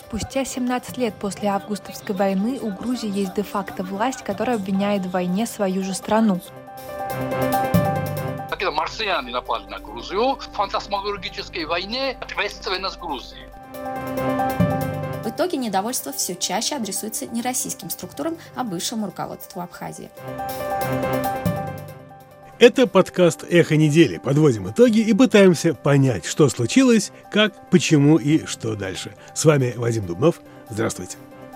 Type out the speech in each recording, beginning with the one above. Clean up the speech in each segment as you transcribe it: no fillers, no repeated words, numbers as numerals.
Спустя 17 лет после августовской войны у Грузии есть де-факто власть, которая обвиняет в войне свою же страну. Когда марсиане напали на Грузию, в фантасмагорической войне ответственность Грузии. В итоге недовольство все чаще адресуется не российским структурам, а бывшему руководству Абхазии. Это подкаст «Эхо недели». Подводим итоги и пытаемся понять, что случилось, как, почему и что дальше. С вами Вадим Дубнов. Здравствуйте.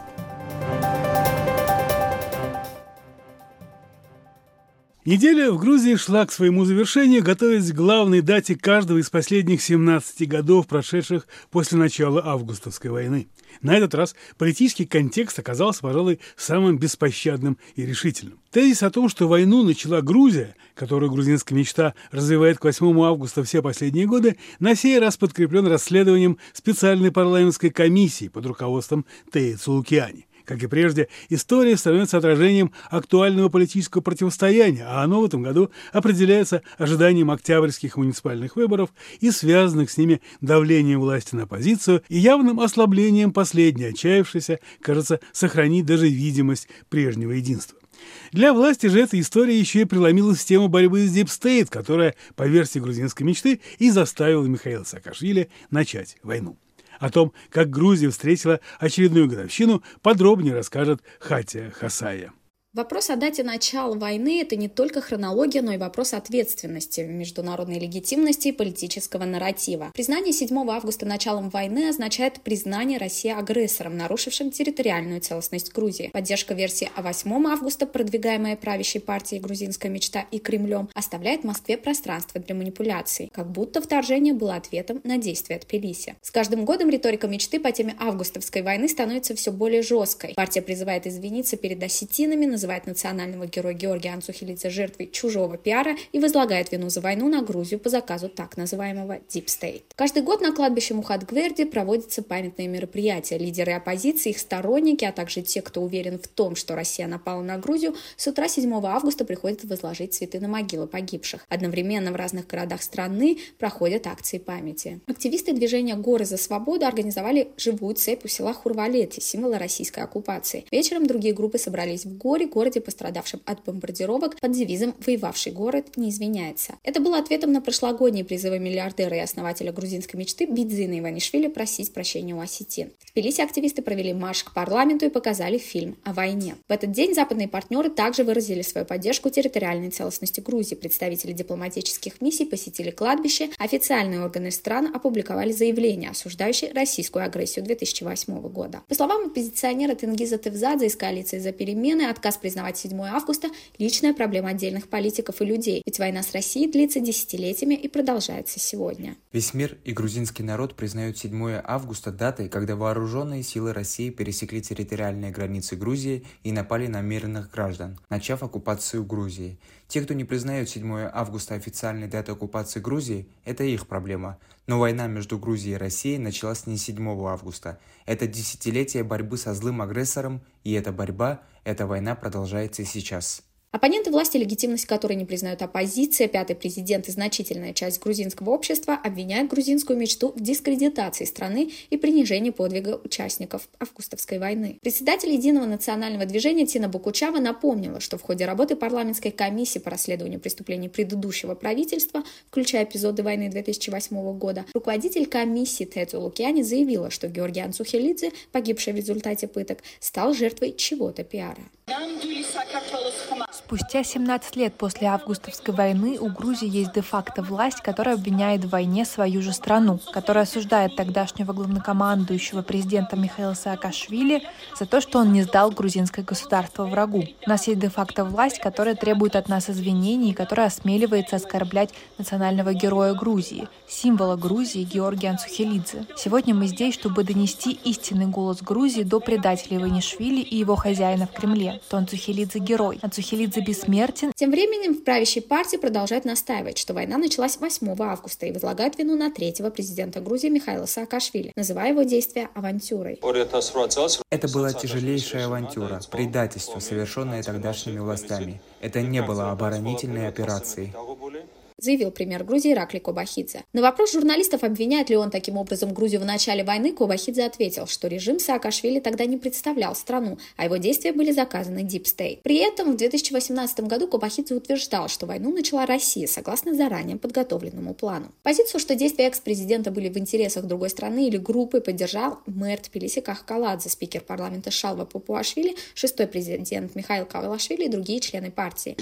Неделя в Грузии шла к своему завершению, готовясь к главной дате каждого из последних 17 годов, прошедших после начала августовской войны. На этот раз политический контекст оказался, пожалуй, самым беспощадным и решительным. Тезис о том, что войну начала Грузия, которую грузинская мечта развивает к 8 августа все последние годы, на сей раз подкреплен расследованием специальной парламентской комиссии под руководством Теи Цулукиани. Как и прежде, история становится отражением актуального политического противостояния, а оно в этом году определяется ожиданием октябрьских муниципальных выборов и связанных с ними давлением власти на оппозицию и явным ослаблением последней, отчаявшейся, кажется, сохранить даже видимость прежнего единства. Для власти же эта история еще и преломилась в тему борьбы с Deep State, которая, по версии грузинской мечты, и заставила Михаила Саакашвили начать войну. О том, как Грузия встретила очередную годовщину, подробнее расскажет Хатия Хасая. Вопрос о дате начала войны – это не только хронология, но и вопрос ответственности, международной легитимности и политического нарратива. Признание 7 августа началом войны означает признание России агрессором, нарушившим территориальную целостность Грузии. Поддержка версии о 8 августа, продвигаемая правящей партией «Грузинская мечта» и Кремлем, оставляет Москве пространство для манипуляций, как будто вторжение было ответом на действия Тбилиси. С каждым годом риторика мечты по теме августовской войны становится все более жесткой. Партия призывает извиниться перед осетинами, называет национального героя Георгия Анцухелидзе жертвой чужого пиара и возлагает вину за войну на Грузию по заказу так называемого Deep State. Каждый год на кладбище Мухатгверди проводятся памятные мероприятия. Лидеры оппозиции, их сторонники, а также те, кто уверен в том, что Россия напала на Грузию, с утра 7 августа приходят возложить цветы на могилы погибших. Одновременно в разных городах страны проходят акции памяти. Активисты движения «Горы за свободу» организовали живую цепь у села Хурвалети, символа российской оккупации. Вечером другие группы собрались в городе, пострадавшем от бомбардировок, под девизом «Воевавший город не извиняется». Это было ответом на прошлогодние призывы миллиардера и основателя грузинской мечты Бидзина Иванишвили просить прощения у осетин. В Тбилиси активисты провели марш к парламенту и показали фильм о войне. В этот день западные партнеры также выразили свою поддержку территориальной целостности Грузии. Представители дипломатических миссий посетили кладбище, официальные органы стран опубликовали заявление, осуждающее российскую агрессию 2008 года. По словам оппозиционера Тенгиза Тевзадзе из коалиции «За перемены», отказ признавать 7 августа – личная проблема отдельных политиков и людей, ведь война с Россией длится десятилетиями и продолжается сегодня. Весь мир и грузинский народ признают 7 августа датой, когда вооруженные силы России пересекли территориальные границы Грузии и напали на мирных граждан, начав оккупацию Грузии. Те, кто не признают 7 августа официальной датой оккупации Грузии, это их проблема. Но война между Грузией и Россией началась не 7 августа. Это десятилетие борьбы со злым агрессором, и эта борьба, эта война продолжается и сейчас. Оппоненты власти, легитимность которой не признают оппозиция, пятый президент и значительная часть грузинского общества обвиняют грузинскую мечту в дискредитации страны и принижении подвига участников августовской войны. Председатель Единого национального движения Тина Бокучава напомнила, что в ходе работы парламентской комиссии по расследованию преступлений предыдущего правительства, включая эпизоды войны 2008 года, руководитель комиссии Теи Цулукиани заявила, что Георгий Анцухелидзе, погибший в результате пыток, стал жертвой чего-то пиара. Спустя 17 лет после августовской войны у Грузии есть де-факто власть, которая обвиняет в войне свою же страну, которая осуждает тогдашнего главнокомандующего президента Михаила Саакашвили за то, что он не сдал грузинское государство врагу. У нас есть де-факто власть, которая требует от нас извинений и которая осмеливается оскорблять национального героя Грузии, символа Грузии Георгия Анцухелидзе. Сегодня мы здесь, чтобы донести истинный голос Грузии до предателя Иванишвили и его хозяина в Кремле, что Анцухелидзе герой. Анцухелидзе бессмертен. Тем временем в правящей партии продолжают настаивать, что война началась 8 августа и возлагают вину на третьего президента Грузии Михаила Саакашвили, называя его действия авантюрой. Это была тяжелейшая авантюра, предательство, совершенное тогдашними властями. Это не было оборонительной операцией. заявил премьер Грузии Иракли Кобахидзе. На вопрос журналистов, обвиняет ли он таким образом Грузию в начале войны, Кобахидзе ответил, что режим Саакашвили тогда не представлял страну, а его действия были заказаны Deep State. При этом в 2018 году Кобахидзе утверждал, что войну начала Россия согласно заранее подготовленному плану. Позицию, что действия экс-президента были в интересах другой страны или группы, поддержал мэр Тбилиси Кахкаладзе, спикер парламента Шалва Папуашвили, шестой президент Михаил Кавалашвили и другие члены партии.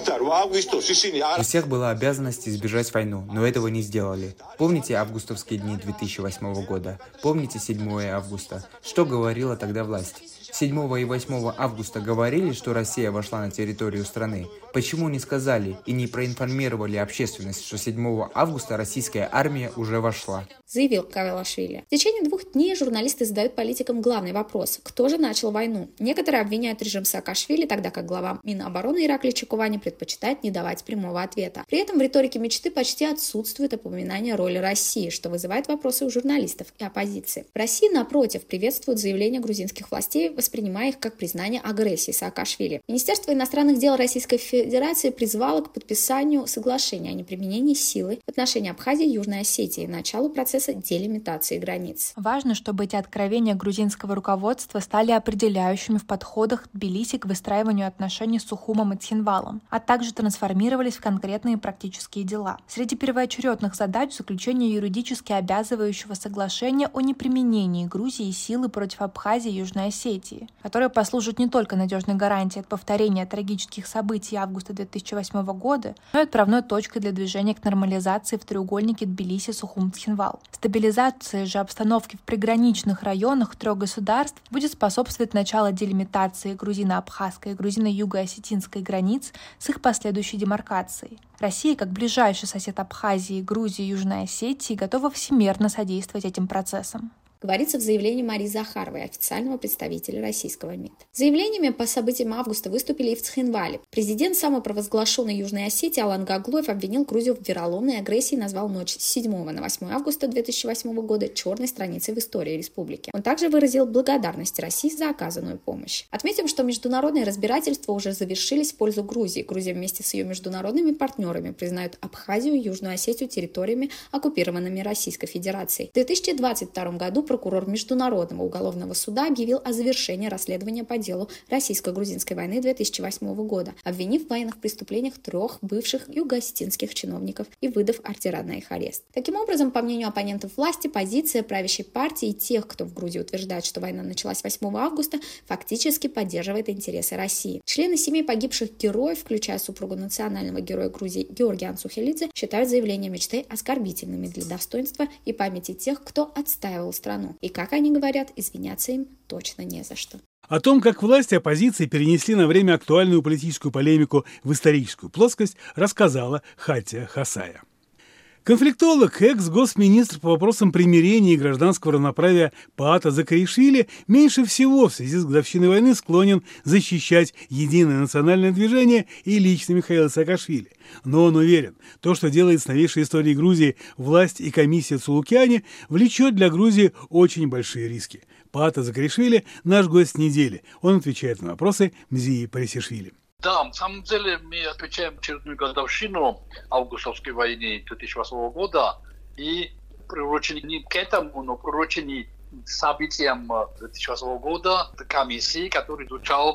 У всех была обязанность избежать войну, но этого не сделали. Помните августовские дни 2008 года? Помните 7 августа? Что говорила тогда власть? 7 и 8 августа говорили, что Россия вошла на территорию страны. Почему не сказали и не проинформировали общественность, что 7 августа российская армия уже вошла? Заявил Кавалашвили. В течение 2 дней журналисты задают политикам главный вопрос: кто же начал войну? Некоторые обвиняют режим Саакашвили, тогда как глава Минобороны Иракли Чикувани предпочитает не давать прямого ответа. При этом в риторике мечты почти отсутствует упоминание роли России, что вызывает вопросы у журналистов и оппозиции. В России, напротив, приветствуют заявления грузинских властей, воспринимая их как признание агрессии Саакашвили. Министерство иностранных дел Российской Федерации призвало к подписанию соглашения о неприменении силы в отношении Абхазии и Южной Осетии и началу процесса делимитации границ. Важно, чтобы эти откровения грузинского руководства стали определяющими в подходах Тбилиси к выстраиванию отношений с Сухумом и Цхинвалом, а также трансформировались в конкретные практические дела. Среди первоочередных задач заключение юридически обязывающего соглашения о неприменении Грузии силы против Абхазии и Южной Осетии, которое послужит не только надежной гарантией от повторения трагических событий августа 2008 года, но и отправной точкой для движения к нормализации в треугольнике Тбилиси-Сухум-Цхинвал. Стабилизация же обстановки в приграничных районах 3 государств будет способствовать началу делимитации грузино-абхазской и грузино-юго-осетинской границ с их последующей демаркацией. Россия, как ближайший сосед Абхазии, Грузии и Южной Осетии, готова всемерно содействовать этим процессам. Говорится в заявлении Марии Захаровой, официального представителя российского МИД. Заявлениями по событиям августа выступили и в Цхинвале. Президент самопровозглашенной Южной Осетии Алан Гаглоев обвинил Грузию в вероломной агрессии и назвал ночь с 7 на 8 августа 2008 года черной страницей в истории республики. Он также выразил благодарность России за оказанную помощь. Отметим, что международные разбирательства уже завершились в пользу Грузии. Грузия вместе с ее международными партнерами признают Абхазию и Южную Осетию территориями, оккупированными Российской Федерацией. В 2022 году прокурор Международного уголовного суда объявил о завершении расследования по делу российско-грузинской войны 2008 года, обвинив в военных преступлениях 3 бывших юго-осетинских чиновников и выдав ордера на их арест. Таким образом, по мнению оппонентов власти, позиция правящей партии и тех, кто в Грузии утверждает, что война началась 8 августа, фактически поддерживает интересы России. Члены семей погибших героев, включая супругу национального героя Грузии Георгия Анцухелидзе, считают заявления мечты оскорбительными для достоинства и памяти тех, кто отстаивал страну. И, как они говорят, извиняться им точно не за что. О том, как власти оппозиции перенесли на время актуальную политическую полемику в историческую плоскость, рассказала Хатия Хасая. Конфликтолог, экс-госминистр по вопросам примирения и гражданского равноправия Паата Закаришвили меньше всего в связи с годовщиной войны склонен защищать единое национальное движение и лично Михаила Саакашвили. Но он уверен, то, что делает с новейшей историей Грузии власть и комиссия Цулукяни, влечет для Грузии очень большие риски. Паата Закаришвили – наш гость недели. Он отвечает на вопросы Мзии Парисишвили. Да, на самом деле мы отмечаем очередную годовщину августовской войны 2008 года и приурочены не к этому, но приурочены событиям 2008 года комиссии, который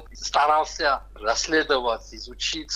старался расследовать, изучить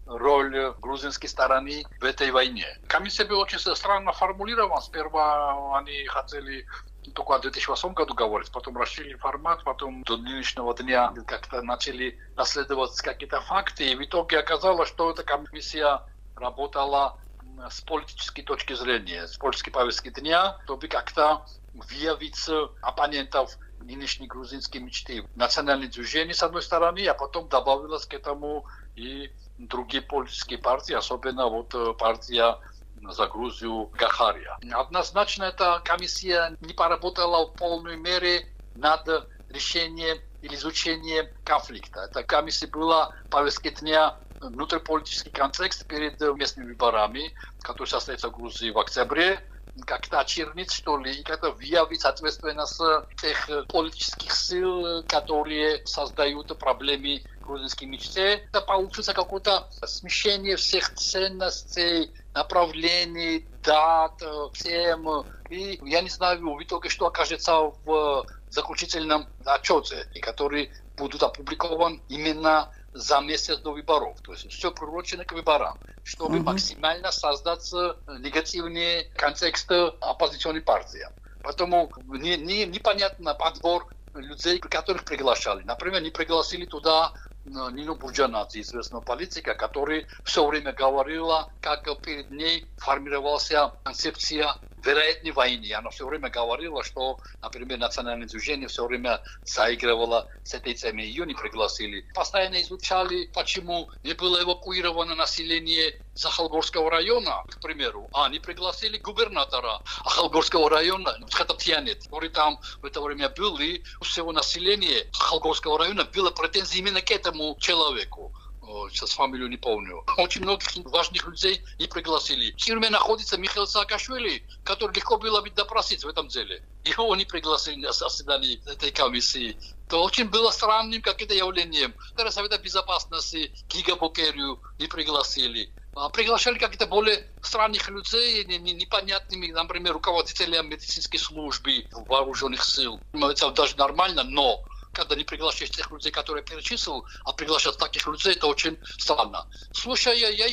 роль грузинской стороны в этой войне. Комиссия была очень странно формулирована. Сперва они хотели только в 2008 году говорить, потом расширили формат, потом до нынешнего дня как-то начали расследовать какие-то факты, и в итоге оказалось, что эта комиссия работала с политической точки зрения, с политической повестки дня, чтобы как-то выявить оппонентов нынешней грузинской мечты. Национальное движение, с одной стороны, а потом добавилось к этому и другие политические партии, особенно партия за Грузию Гахария. Однозначно эта комиссия не поработала в полной мере над решением или изучением конфликта. Эта комиссия была в повестке дня внутриполитический контекст перед местными выборами, которые состоятся в Грузии в октябре, как-то очернить, что ли, и как-то выявить ответственность тех политических сил, которые создают проблемы грузинской мечте. Это получится какое-то смещение всех ценностей, направлений, дат, тем. И я не знаю, в итоге, что окажется в заключительном отчете, который будет опубликован именно за месяц до выборов. То есть все приурочено к выборам, чтобы максимально создать негативный контекст оппозиционной партии. Поэтому непонятно подбор людей, которых приглашали. Например, не пригласили туда Нину Бурджанадзе, известного политика, который все время говорила, как перед ней формировалась концепция вероятной войны. Она все время говорила, что, например, национальное движение все время заигрывало с этой темой. Ее не пригласили. Постоянно изучали, почему не было эвакуировано население Ахалгорского района, к примеру. Не пригласили губернатора Ахалгорского района, Хататьянет, который там в это время был, и у всего населения Ахалгорского района было претензии именно к этому человеку. Сейчас фамилию не помню. Очень многих важных людей не пригласили. В тюрьме находится Михаил Саакашвили, который легко было бы допросить в этом деле. Его не пригласили на заседание этой комиссии. То очень было странным каким-то явлением. Совета безопасности Гига Бокерию не пригласили. Приглашали каких-то более странных людей, непонятными, например, руководителя медицинской службы вооруженных сил. Это даже нормально, но когда не приглашаешь тех людей, которые перечислил, а приглашать таких людей, это очень странно. Слушая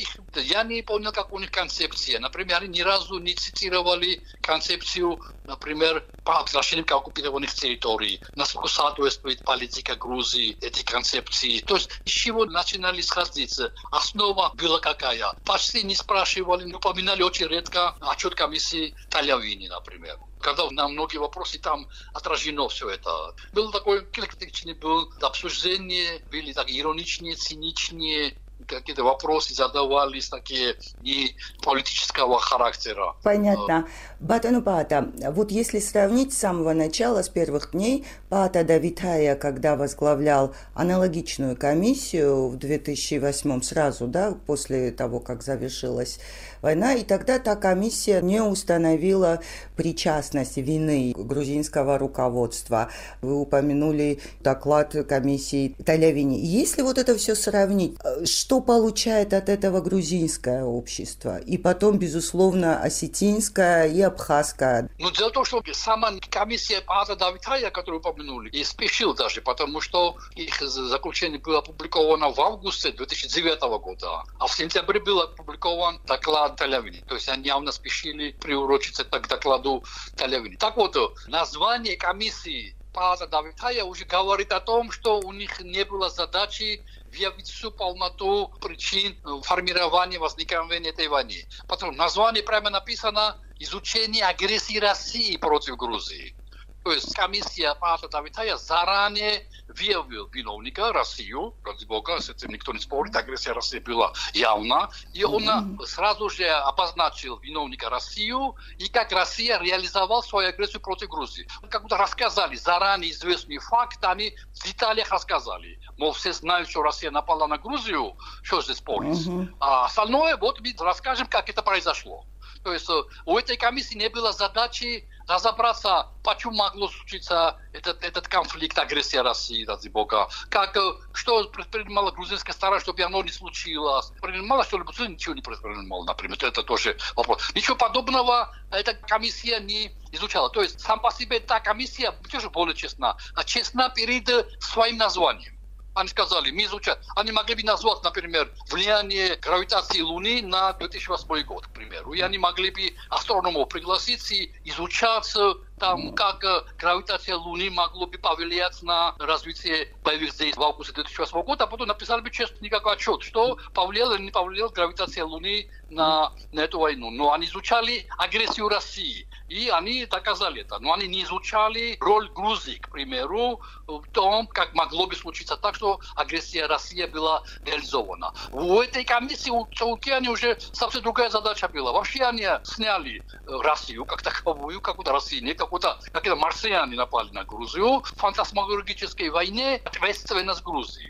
я не понял, как у них концепция. Например, они ни разу не цитировали концепцию, например, по возвращению к оккупированных территорий, насколько соответствует политика Грузии этой концепции. То есть, с чего начинали сходиться? Основа была какая? Почти не спрашивали, не упоминали очень редко отчет комиссии Талявини, например. Когда на многие вопросы там отражено все это. Был такой эклектичный был обсуждение, были так ироничные, циничные, какие-то вопросы задавались такие не политического характера. Понятно. Батану Паата, вот если сравнить с самого начала, с первых дней, Паата Давитая, когда возглавлял аналогичную комиссию в 2008 сразу, да, после того, как завершилась война, и тогда та комиссия не установила причастность вины грузинского руководства. Вы упомянули доклад комиссии Талявини. Если вот это все сравнить, что получает от этого грузинское общество? И потом, безусловно, осетинское и абхазское. Дело в том, что сама комиссия Паата Давитая, которую упомянули, и спешил даже, потому что их заключение было опубликовано в августе 2009 года, а в сентябре был опубликован доклад Талявини. То есть они явно спешили приурочиться к докладу Талявини. Так вот, название комиссии Паата Давитая уже говорит о том, что у них не было задачи выявить всю полноту причин формирования, возникновения этой войны. Потому что название прямо написано «Изучение агрессии России против Грузии». То есть комиссия Паата Давитая заранее выявил виновника Россию, ради бога, с этим никто не спорит, агрессия России была явна, и он сразу же обозначил виновника Россию, и как Россия реализовала свою агрессию против Грузии. Как будто рассказали заранее известный факт, они в деталях рассказали. Мол, все знают, что Россия напала на Грузию, что здесь спорить. А остальное, вот мы расскажем, как это произошло. То есть у этой комиссии не было задачи разобраться, почему могло случиться этот конфликт, агрессия России, ради бога. Что предпринимала грузинская сторона, чтобы оно не случилось. Принимала что-либо, ничего не предпринимала, например. Это тоже вопрос. Ничего подобного эта комиссия не изучала. То есть сам по себе эта комиссия тоже более честна. Честна перед своим названием. Они сказали, мы изучаем. Они могли бы назвать, например, влияние гравитации Луны на 2008 год, к примеру. И они могли бы астрономов пригласить и изучать, там, как гравитация Луны могло бы повлиять на развитие боевых действий в августе 2008 года, а потом написали бы честно никакой отчет, что повлияла или не повлияла гравитация Луны на эту войну. Но они изучали агрессию России, и они доказали это. Но они не изучали роль Грузии, к примеру, в том, как могло бы случиться так, что агрессия России была реализована. У этой комиссии, у Цаукиани уже совсем другая задача была. Вообще они сняли Россию как таковую, какую-то Россию, не какие-то марсиане напали на Грузию. В фантасмагорической войне ответственность Грузии.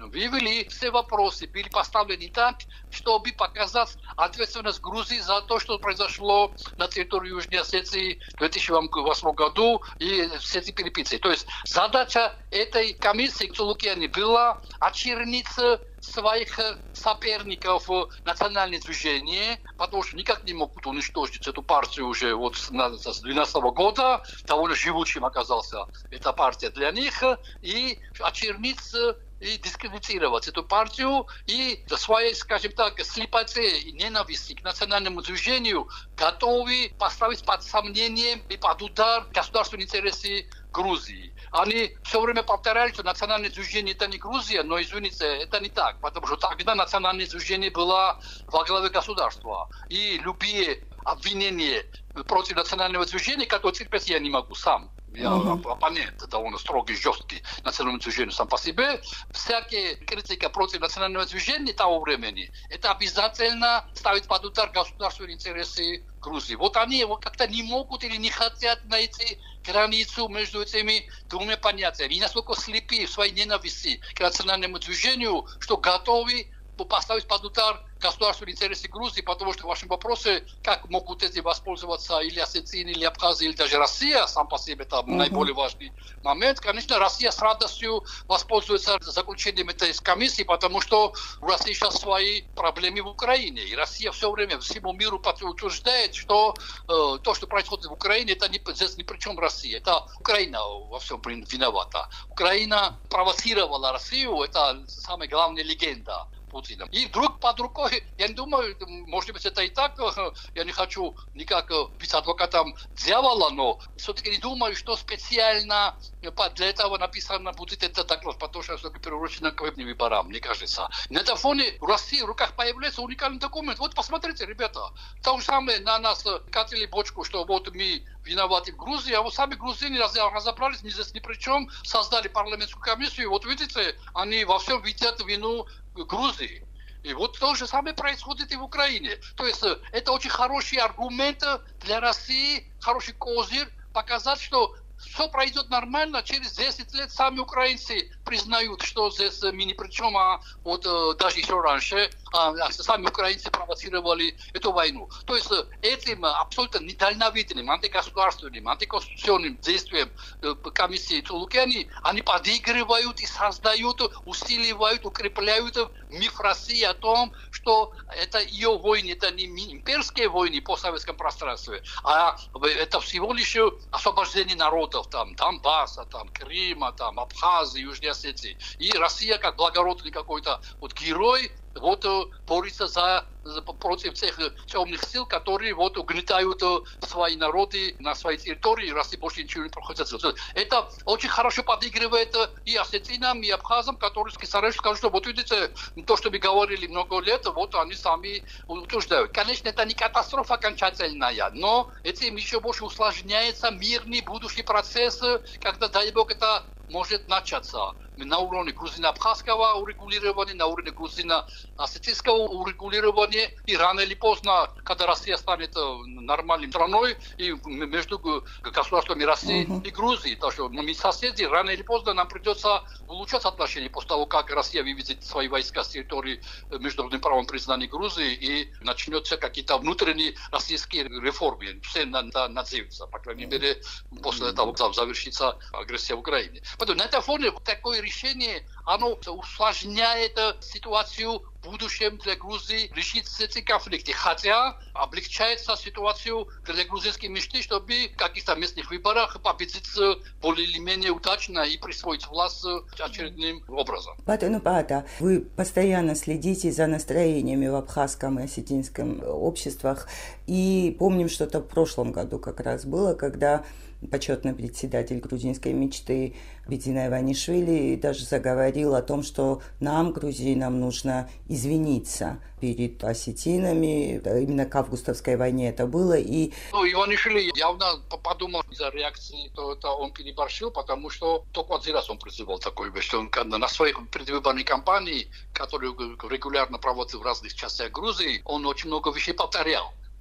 вывели все вопросы, были поставлены так, чтобы показать ответственность Грузии за то, что произошло на территории Южной Осетии в 2008 году и все эти перипетии. То есть задача этой комиссии Цулукяни была очернить своих соперников национальное движение, потому что никак не могут уничтожить эту партию уже вот с 2012 года, довольно живучим оказался эта партия для них, и очернить и дискредитировать эту партию, и своей, скажем так, слепоте и ненависти к национальному движению готовы поставить под сомнение и под удар государственные интересы Грузии. Они все время повторяли, что национальное движение это не Грузия, но, извините, это не так, потому что тогда национальное движение было во главе государства. И любые обвинения против национального движения, которые терпеть я не могу сам. Я оппонент довольно строгий, жесткий национальному движению сам по себе. Всякая критика против национального движения того времени, это обязательно ставит под удар государственные интересы Грузии. Вот они как-то не могут или не хотят найти границу между этими двумя понятиями. И насколько слепы в своей ненависти к национальному движению, что готовы поставить под удар государственные интересы Грузии, потому что в вашем вопросе, как могут этим воспользоваться или осетины, или Абхазия, или даже Россия, сам по себе это наиболее важный момент. Конечно, Россия с радостью воспользуется заключением этой комиссии, потому что у России сейчас свои проблемы в Украине. И Россия все время всему миру утверждает, что то, что происходит в Украине, это здесь ни при чем Россия. Это Украина во всем виновата. Украина провоцировала Россию, это самая главная легенда Путиным. И вдруг под рукой, я не думаю, может быть, это и так, я не хочу никак быть адвокатом дьявола, но все-таки не думаю, что специально для этого написано будет этот доклад, потому что все-таки приурочено к выборам, мне кажется. На этом фоне в России в руках появляется уникальный документ. Вот посмотрите, ребята, то же самое на нас катили бочку, что вот мы виноваты в Грузии, а вот сами грузины разобрались, здесь ни при чем, создали парламентскую комиссию, и вот видите, они во всем видят вину Грузии. И вот то же самое происходит и в Украине. То есть это очень хороший аргумент для России, хороший козырь, показать, что все пройдет нормально, через 10 лет сами украинцы признают, что здесь мы ни при чем, а вот даже еще раньше сами украинцы провоцировали эту войну. То есть этим абсолютно недальновидным, антигосударственным, антиконституционным действием комиссии Цулукяни, они подыгрывают и создают, усиливают, укрепляют миф России о том, что это ее войны, это не имперские войны по советском пространстве, а это всего лишь освобождение народов, там, Донбасса, там, Крыма, там, Абхазии, Южной Осетии. И Россия, как благородный какой-то вот герой, вот борется против тех темных сил, которые вот угнетают свои народы на своей территории, и Россия больше ничего не проходит. Это очень хорошо подыгрывает и осетинам, и абхазам, которые скажут, что вот видите, то, что мы говорили много лет, вот они сами утверждают. Конечно, это не катастрофа окончательная, но этим еще больше усложняется мирный будущий процесс, когда, дай бог, это может начаться на уровне грузино-абхазского урегулирования, на уровне грузино-осетинского урегулирования, и рано или поздно, когда Россия станет нормальной страной, и между государствами России и Грузии, так что мы соседи, рано или поздно нам придется улучшать отношения после того, как Россия выведет свои войска с территории международным правом признания Грузии и начнется какие-то внутренние российские реформы. Все надеются, по крайней мере, после того, как завершится агрессия в Украине. Поэтому на этом фоне такое решение, оно усложняет ситуацию в будущем для Грузии решить эти конфликты. Хотя облегчается ситуацию для грузинских мечты, чтобы в каких-то местных выборах победить более или менее удачно и присвоить власть очередным образом. Пата, вы постоянно следите за настроениями в абхазском и осетинском обществах. И помним, что это в прошлом году как раз было, когда почетный председатель грузинской мечты Бидзина Иванишвили даже заговорил о том, что нам, грузинам, нужно извиниться перед осетинами. Именно к августовской войне это было. И Иванишвили явно подумал из-за реакции, то это он переборщил, потому что только один раз он призывал такую вещь. Он на своей предвыборной кампании, которую регулярно проводил в разных частях Грузии, он очень много вещей повторял.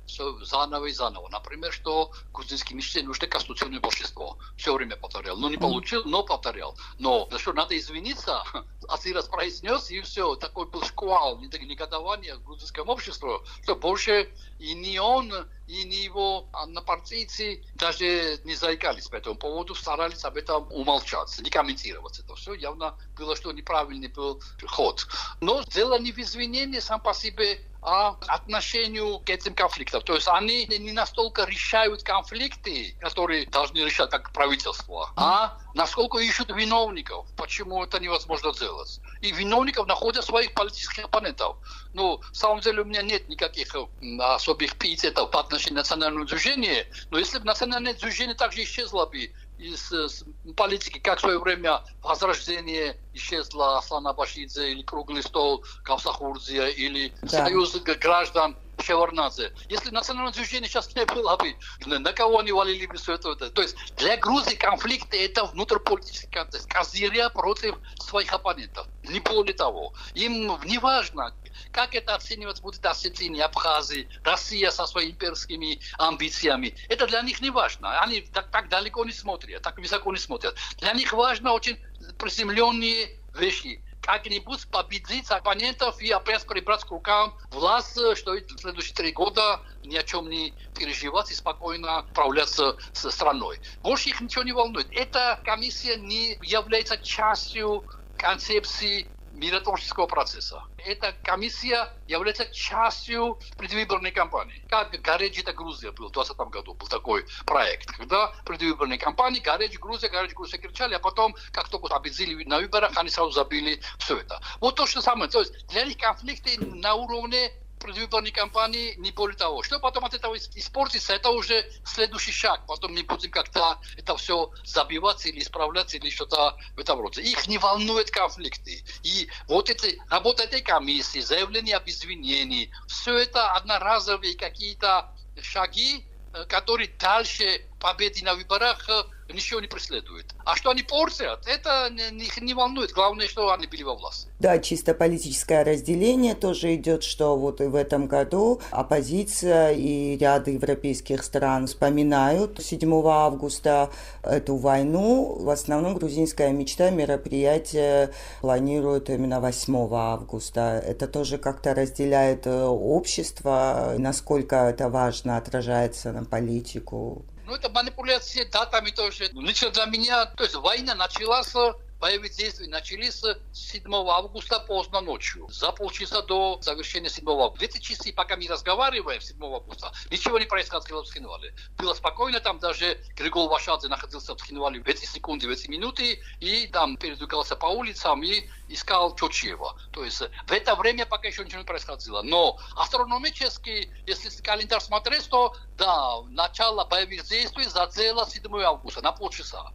все заново и заново. Например, что грузинские мечте нужно конституционное большинство. Все время повторял. Но не получил, но повторял. Но за что надо извиниться, один раз произнес, и все. Такой был шквал негодования в грузинском обществе, что больше и не он, и не его однопартийцы даже не заикались по этому поводу, старались об этом умолчать, не комментировать это все. Явно было, что неправильный был ход. Но дело не в извинении сам по себе, а отношению к этим конфликтам. То есть они не настолько решают конфликты, которые должны решать как правительство, а насколько ищут виновников, почему это невозможно сделать. И виновников находят своих политических оппонентов. Ну, на самом деле у меня нет никаких особых эпитетов по отношению к национальному движению, но если бы национальное движение также исчезло бы из политики, как в свое время Возрождение исчезло Аслана Башидзе, или Круглый стол Кавсахурдзе, или Союз граждан Шеварнадзе. Если национальное движение сейчас не было бы, на кого они валили бы все это? То есть для Грузии конфликты это внутриполитический контекст, козыря против своих оппонентов. Не более того. Им не важно, как это оценивать будет Осетия, Абхазия, Россия со своими имперскими амбициями. Это для них не важно. Они так далеко не смотрят, так высоко не смотрят. Для них важно очень приземленные вещи. Как-нибудь победить оппонентов и опять прибрать к рукам власть, что в следующие 3 года ни о чем не переживать и спокойно управляться с страной. Больше их ничего не волнует. Эта комиссия не является частью концепции миротворческого процесса. Эта комиссия является частью предвыборной кампании. Как «Горячая Грузия» был в 2020 году, был такой проект, когда предвыборной кампании «Горячая Грузия» кричали, а потом, как только победили на выборах, они сразу забили все это. Вот то же самое. То есть для них конфликты на уровне предвыборной кампании, не более того. Что потом от этого испортится, это уже следующий шаг. Потом мы будем как-то это все забиваться или исправлять, или что-то в этом роде. Их не волнуют конфликты. И вот работа этой комиссии, заявление об извинении, все это одноразовые какие-то шаги, которые дальше победы на выборах ничего не преследуют. А что они портят, это их не волнует. Главное, что они были во власти. Да, чисто политическое разделение тоже идет, что вот и в этом году оппозиция и ряд европейских стран вспоминают 7 августа эту войну. В основном грузинская мечта мероприятие планирует именно 8 августа. Это тоже как-то разделяет общество, насколько это важно отражается на политику. Ну, это манипуляция датами тоже. Лично для меня, то есть война началась, боевые действия начались 7 августа поздно ночью, за полчаса до завершения 7 августа. В эти часы, пока мы разговариваем 7 августа, ничего не происходило в Схинвале. Было спокойно, там даже Григол Вашадзе находился в Схинвале в эти секунды, в эти минуты, и там передвигался по улицам и искал Чочева. То есть в это время пока еще ничего не происходило. Но астрономически, если календарь смотреть, то да, начало боевых действий задело 7 августа на полчаса.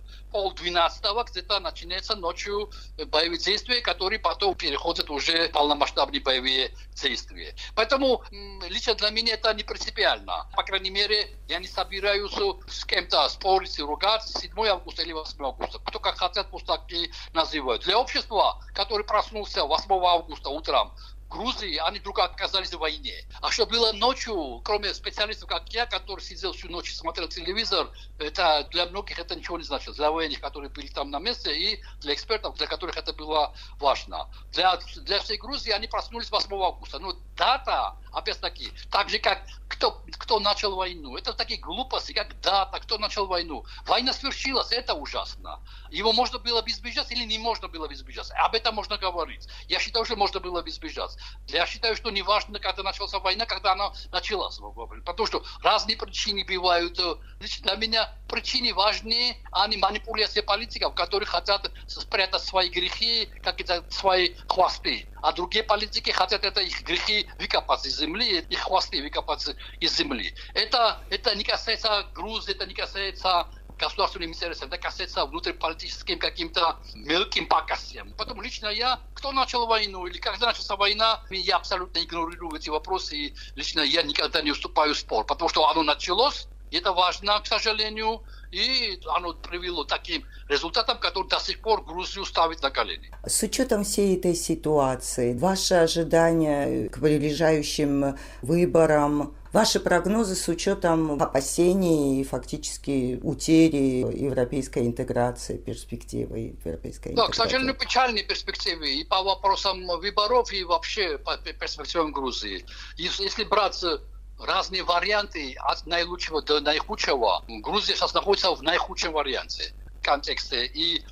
11:30 где-то начинается ночью боевые действия, которые потом переходят уже в полномасштабные боевые действия. Поэтому лично для меня это не принципиально. По крайней мере, я не собираюсь с кем-то спорить и ругаться 7 августа или 8 августа. Кто как хотят, пусть так и называют. Для общества, который проснулся 8 августа утром, Грузии, они вдруг оказались в войне. А что было ночью, кроме специалистов, как я, который сидел всю ночь и смотрел телевизор, это для многих это ничего не значило. Для военных, которые были там на месте, и для экспертов, для которых это было важно. Для всей Грузии они проснулись 8 августа. Но дата, опять-таки, так же, как кто начал войну. Это такие глупости, как дата, кто начал войну. Война свершилась, это ужасно. Его можно было бы избежать или не можно было бы избежать. Об этом можно говорить. Я считаю, что можно было бы избежать. Я считаю, что не важно, когда началась война, когда она началась. Потому что разные причины бывают. Для меня причины важнее, а не манипуляция политиков, которые хотят спрятать свои грехи, какие-то свои хвосты. А другие политики хотят это их грехи выкопать из земли, их хвосты выкопать из земли. Это не касается Грузии, это не касается государственным интересам, это касается внутриполитическим каким-то мелким пакостям. Потом лично я, кто начал войну или когда началась война, я абсолютно игнорирую эти вопросы, и лично я никогда не уступаю в спор, потому что оно началось, и это важно, к сожалению, и оно привело к таким результатам, которые до сих пор Грузию ставят на колени. С учетом всей этой ситуации, ваши ожидания к приближающим выборам Ваши прогнозы с учетом опасений и фактически утери европейской интеграции, перспективы европейской интеграции? Да, к сожалению, печальные перспективы и по вопросам выборов, и вообще по перспективам Грузии. Если брать разные варианты от наилучшего до наихудшего, Грузия сейчас находится в наихудшем варианте контексте и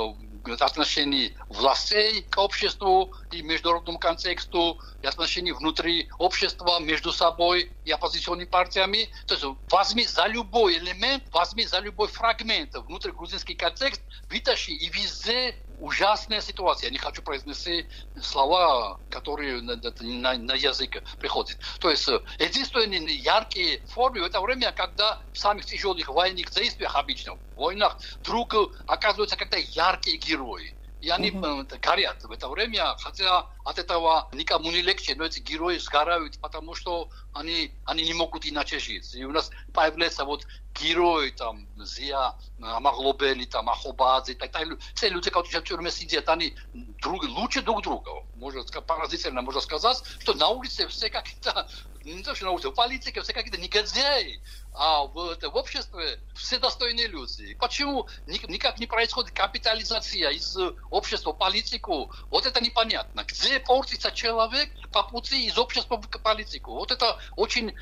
отношений властей к обществу и международному контексту, и отношений внутри общества между собой и оппозиционными партиями. То есть возьми за любой элемент, возьми за любой фрагмент внутригрузинский контекст, вытащи, и везде ужасная ситуация. Я не хочу произнести слова, которые на язык приходят. То есть единственные яркие формы в это время, когда в самых тяжелых военных действиях, обычно в войнах, вдруг оказываются как-то яркие герои. И они горят в это время, хотя от этого никому не легче, но эти герои сгорают, потому что они не могут иначе жить. И у нас появляются вот герои, там, Зия, Амаглобели, там, Ахобадзе, все люди, которые в тюрьме сидят, они лучше друг друга. Поразительно можно сказать, что на улице все как-то, не то что на улице, в политике все какие-то негодяи, а в обществе все достойные люди. Почему никак не происходит капитализация из общества в политику? Вот это непонятно. Где портится человек по пути из общества в политику? Вот это очень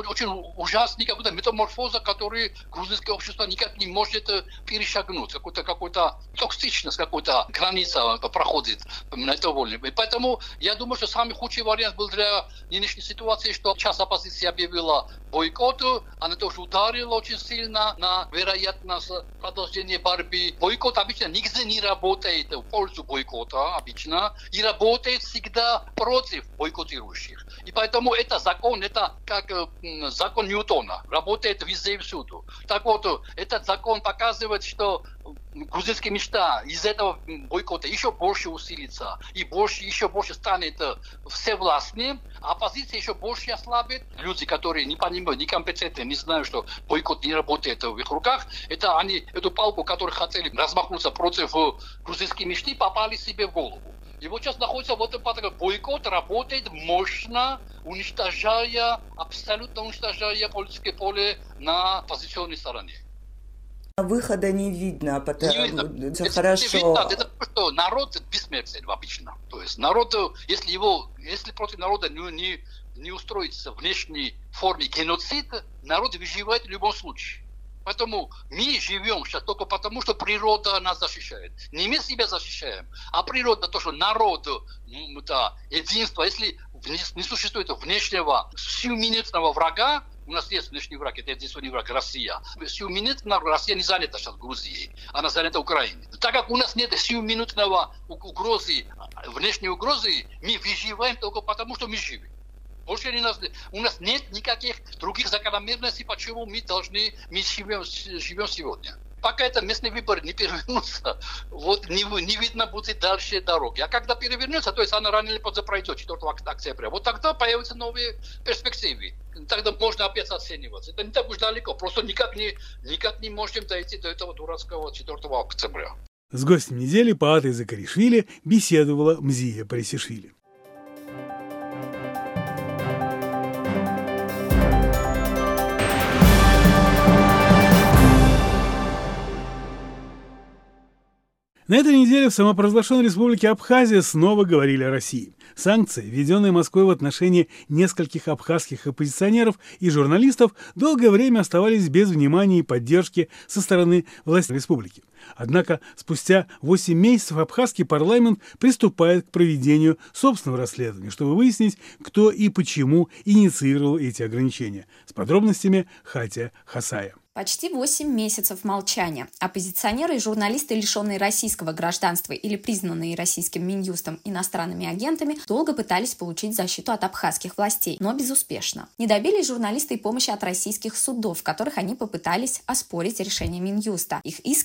ужасная какая-то метаморфоза, которую грузинское общество никак не может перешагнуть. Какой-то токсичность, какая-то граница проходит на это волне. И поэтому я думаю, что самый худший вариант был для нынешней ситуации, что часть оппозиции объявила бойкот, она тоже ударила очень сильно на вероятность продолжения борьбы. Бойкот обычно нигде не работает в пользу бойкота обычно и работает всегда против бойкотирующих. И поэтому это закон, это как закон Ньютона, работает везде и всюду. Так вот, этот закон показывает, что грузинские места из этого бойкота еще больше усилится и еще больше станет всевластным, а оппозиция еще больше ослабит. Люди, которые не понимают, некомпетентны, не знают, что бойкот не работает в их руках, это они эту палку, которую хотели размахнуться против грузинских мечты, попали себе в голову. И вот сейчас находится вот этот бойкот, работает мощно, абсолютно уничтожая политическое поле на оппозиционной стороне. Выхода не видно, потому что хорошо. Это просто народ бессмертен обычно. То есть народ, если против народа не устроится внешней форме геноцид, народ выживает в любом случае. Поэтому мы живем сейчас только потому, что природа нас защищает. Не мы себя защищаем, а природа, то, что народ, единство, если не существует внешнего сиюминутного врага, у нас есть внешний враг, это единственный враг, Россия. Сиюминутно Россия не занята сейчас Грузией, она занята Украиной. Так как у нас нет сиюминутного внешней угрозы, мы выживаем только потому, что мы живем. Больше у нас нет никаких других закономерностей, почему мы живем сегодня. Пока это местный выбор не перевернутся, вот не видно будет дальше дороги. А когда перевернется, то есть она рано или поздно пройдет 4 октября, вот тогда появятся новые перспективы. Тогда можно опять оцениваться. Это не так уж далеко, просто никак не можем дойти до этого дурацкого 4 октября. С гостем недели Паатой Закаришвили беседовала Мзия Парисишвили. На этой неделе в самопровозглашенной республике Абхазия снова говорили о России. Санкции, введенные Москвой в отношении нескольких абхазских оппозиционеров и журналистов, долгое время оставались без внимания и поддержки со стороны властей республики. Однако спустя 8 месяцев абхазский парламент приступает к проведению собственного расследования, чтобы выяснить, кто и почему инициировал эти ограничения. С подробностями Хатя Хасая. Почти 8 месяцев молчания. Оппозиционеры и журналисты, лишенные российского гражданства или признанные российским Минюстом иностранными агентами, долго пытались получить защиту от абхазских властей, но безуспешно. Не добились журналисты и помощи от российских судов, в которых они попытались оспорить решение Минюста. Их иски не приняли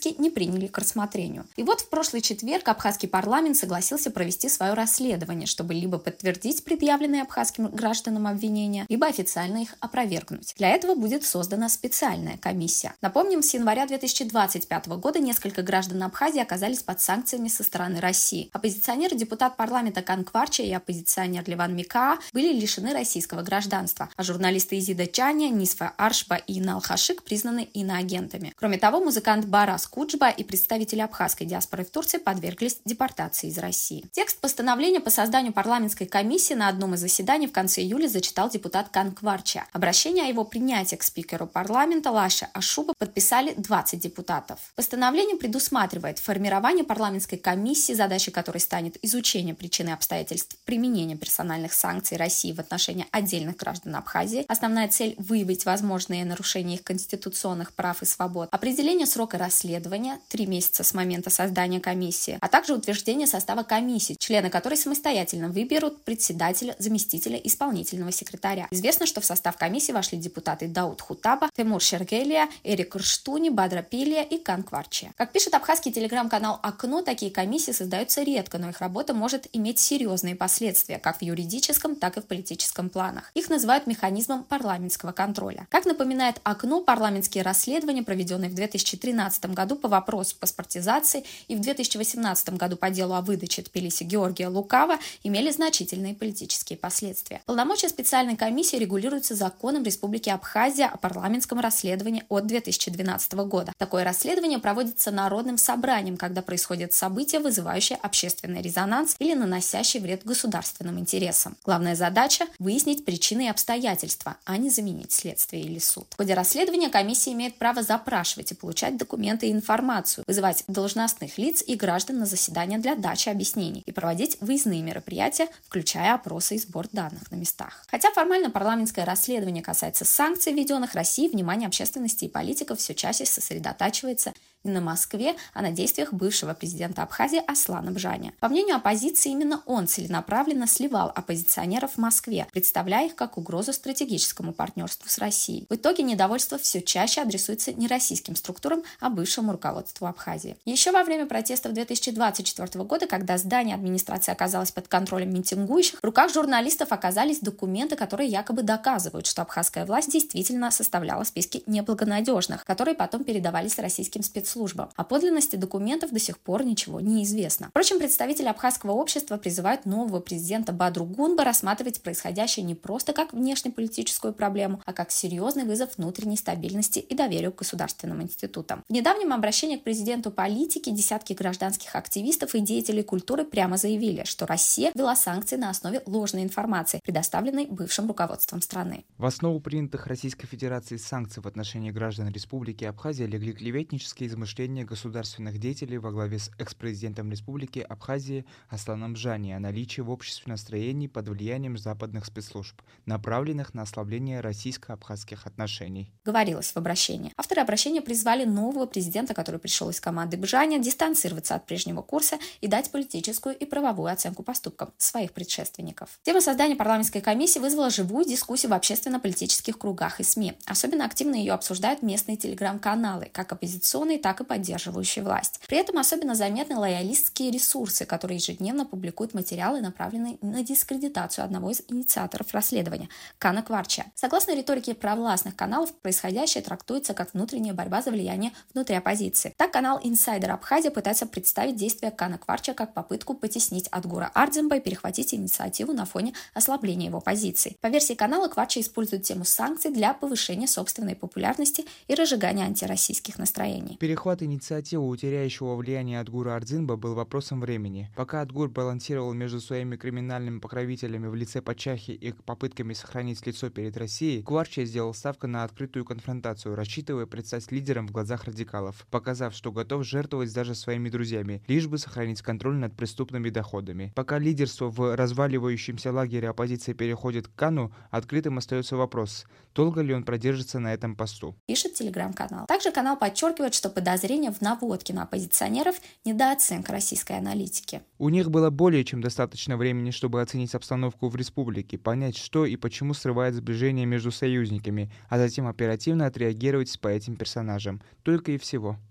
приняли к рассмотрению. И вот в прошлый четверг абхазский парламент согласился провести свое расследование, чтобы либо подтвердить предъявленные абхазским гражданам обвинения, либо официально их опровергнуть. Для этого будет создана специальная комиссия. Напомним, с января 2025 года несколько граждан Абхазии оказались под санкциями со стороны России. Оппозиционер, депутат парламента Кан Кварча и оппозиционер Леван Микаа были лишены российского гражданства, а журналисты Изида Чаня, Нисфа Аршба и Инал Хашик признаны иноагентами. Кроме того, музыкант Барас Куджба и представители абхазской диаспоры в Турции подверглись депортации из России. Текст постановления по созданию парламентской комиссии на одном из заседаний в конце июля зачитал депутат Кан Кварча. Обращение о его принятии к спикеру парламента Лаше Ашуба подписали 20 депутатов. Постановление предусматривает формирование парламентской комиссии, задачей которой станет изучение причин и обстоятельств применения персональных санкций России в отношении отдельных граждан Абхазии. Основная цель – выявить возможные нарушения их конституционных прав и свобод, определение срока расследования – 3 месяца с момента создания комиссии, а также утверждение состава комиссии, члены которой самостоятельно выберут председателя, заместителя, исполнительного секретаря. Известно, что в состав комиссии вошли депутаты Дауд Хутаба, Тимур Шергелия, Эрик Рштуни, Бадра Пилия и Кан Кварча. Как пишет абхазский телеграм-канал «Окно», такие комиссии создаются редко, но их работа может иметь серьезные последствия как в юридическом, так и в политическом планах. Их называют механизмом парламентского контроля. Как напоминает «Окно», парламентские расследования, проведенные в 2013 году по вопросу паспортизации и в 2018 году по делу о выдаче Тбилиси Георгия Лукава, имели значительные политические последствия. Полномочия специальной комиссии регулируются законом Республики Абхазия о парламентском расследовании от 2012 года. Такое расследование проводится народным собранием, когда происходят события, вызывающие общественный резонанс или наносящие вред государственным интересам. Главная задача – выяснить причины и обстоятельства, а не заменить следствие или суд. В ходе расследования комиссия имеет право запрашивать и получать документы и информацию, вызывать должностных лиц и граждан на заседания для дачи объяснений и проводить выездные мероприятия, включая опросы и сбор данных на местах. Хотя формально парламентское расследование касается санкций, введенных Россией, внимание общественности и политиков все чаще сосредотачивается не на Москве, а на действиях бывшего президента Абхазии Аслана Бжаня. По мнению оппозиции, именно он целенаправленно сливал оппозиционеров в Москве, представляя их как угрозу стратегическому партнерству с Россией. В итоге недовольство все чаще адресуется не российским структурам, а бывшему руководству Абхазии. Еще во время протестов 2024 года, когда здание администрации оказалось под контролем митингующих, в руках журналистов оказались документы, которые якобы доказывают, что абхазская власть действительно составляла списки неблагонадежных, которые потом передавались российским спецслужбам. О подлинности документов до сих пор ничего не известно. Впрочем, представители абхазского общества призывают нового президента Бадру Гунба рассматривать происходящее не просто как внешнеполитическую проблему, а как серьезный вызов внутренней стабильности и доверию к государственным институтам. В недавнем обращении к президенту политики десятки гражданских активистов и деятелей культуры прямо заявили, что Россия ввела санкции на основе ложной информации, предоставленной бывшим руководством страны. В основу принятых Российской Федерацией санкций в отношении граждан Республики Абхазия легли клеветнические измышления государственных деятелей во главе с экс-президентом Республики Абхазии Асланом Бжани о наличии в обществе настроений под влиянием западных спецслужб, направленных на ослабление российско-абхазских отношений. Говорилось в обращении. Авторы обращения призвали нового президента, который пришел из команды Бжани, дистанцироваться от прежнего курса и дать политическую и правовую оценку поступкам своих предшественников. Тема создания парламентской комиссии вызвала живую дискуссию в общественно-политических кругах и СМИ. Особенно активно ее обсуждают местные телеграм-каналы, как оппозиционные, так и поддерживающие власть. При этом особенно заметны лоялистские ресурсы, которые ежедневно публикуют материалы, направленные на дискредитацию одного из инициаторов расследования – Кана Кварча. Согласно риторике провластных каналов, происходящее трактуется как внутренняя борьба за влияние внутри оппозиции. Так, канал Insider Абхазия пытается представить действия Кана Кварча как попытку потеснить Адгура Ардземба и перехватить инициативу на фоне ослабления его позиций. По версии канала, Кварча использует тему санкций для повышения собственной популярности и разжигания антироссийских настроений. Перехват инициативы у теряющего влияния Адгура Ардзинба был вопросом времени. Пока Адгур балансировал между своими криминальными покровителями в лице Пачахи и попытками сохранить лицо перед Россией, Кварча сделал ставку на открытую конфронтацию, рассчитывая предстать лидером в глазах радикалов, показав, что готов жертвовать даже своими друзьями, лишь бы сохранить контроль над преступными доходами. Пока лидерство в разваливающемся лагере оппозиции переходит к Кану, открытым остается вопрос, долго ли он продержится на этом посту. Пишет телеграм-канал. Также канал подчеркивает, что подозрения в наводке на оппозиционеров – недооценка российской аналитики. У них было более чем достаточно времени, чтобы оценить обстановку в республике, понять, что и почему срывает сближение между союзниками, а затем оперативно отреагировать по этим персонажам. Только и всего.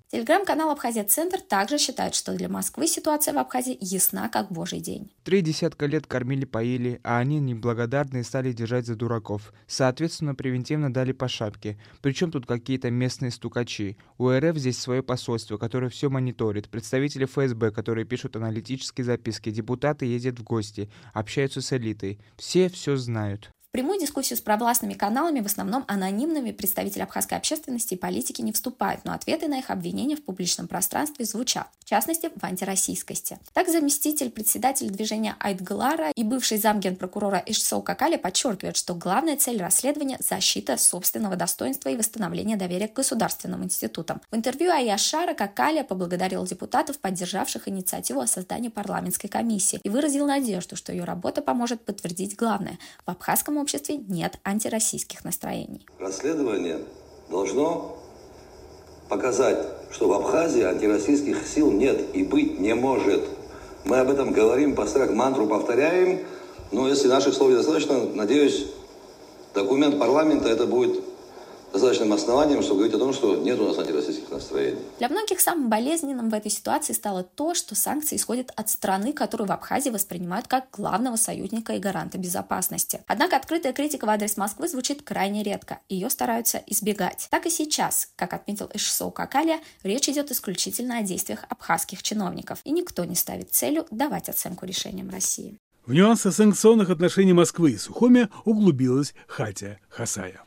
Телеграм-канал «Абхазия-центр» также считает, что для Москвы ситуация в Абхазии ясна как божий день. 3 десятка лет кормили-поили, а они неблагодарные стали держать за дураков. Соответственно, превентивно дали по шапке. Причем тут какие-то местные стукачи. У РФ здесь свое посольство, которое все мониторит. Представители ФСБ, которые пишут аналитические записки. Депутаты ездят в гости, общаются с элитой. Все знают. В прямую дискуссию с провластными каналами, в основном анонимными, представители абхазской общественности и политики не вступают, но ответы на их обвинения в публичном пространстве звучат, в частности, в антироссийскости. Так, заместитель председателя движения Айтглара и бывший замгенпрокурора Ишсоу Какаля подчеркивает, что главная цель расследования – защита собственного достоинства и восстановление доверия к государственным институтам. В интервью Аяшара Какаля поблагодарил депутатов, поддержавших инициативу о создании парламентской комиссии, и выразил надежду, что ее работа поможет подтвердить главное – в абхазском обществе нет антироссийских настроений. Расследование должно показать, что в Абхазии антироссийских сил нет и быть не может. Мы об этом говорим, постоянно мантру повторяем, но если наших слов недостаточно, надеюсь, документ парламента это будет достаточным основанием, чтобы говорить о том, что нет у нас антироссийских настроений. Для многих самым болезненным в этой ситуации стало то, что санкции исходят от страны, которую в Абхазии воспринимают как главного союзника и гаранта безопасности. Однако открытая критика в адрес Москвы звучит крайне редко, ее стараются избегать. Так и сейчас, как отметил Ишсоу Какаля, речь идет исключительно о действиях абхазских чиновников, и никто не ставит целью давать оценку решениям России. В нюансы санкционных отношений Москвы и Сухуми углубилась Хатя Хасая.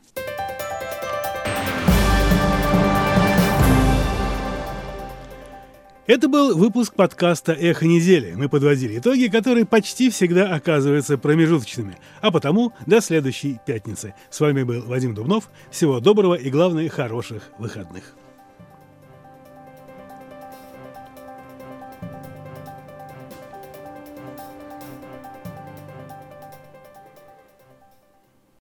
Это был выпуск подкаста «Эхо недели». Мы подводили итоги, которые почти всегда оказываются промежуточными. А потому до следующей пятницы. С вами был Вадим Дубнов. Всего доброго и, главное, хороших выходных.